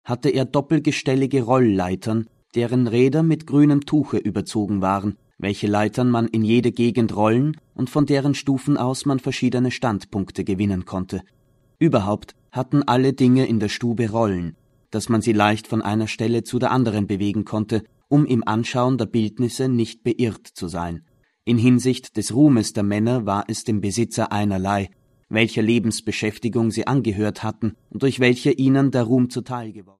hatte er doppelgestellige Rollleitern, deren Räder mit grünem Tuche überzogen waren, welche Leitern man in jede Gegend rollen und von deren Stufen aus man verschiedene Standpunkte gewinnen konnte. Überhaupt hatten alle Dinge in der Stube Rollen, dass man sie leicht von einer Stelle zu der anderen bewegen konnte, um im Anschauen der Bildnisse nicht beirrt zu sein. In Hinsicht des Ruhmes der Männer war es dem Besitzer einerlei, welcher Lebensbeschäftigung sie angehört hatten und durch welche ihnen der Ruhm zuteil geworden.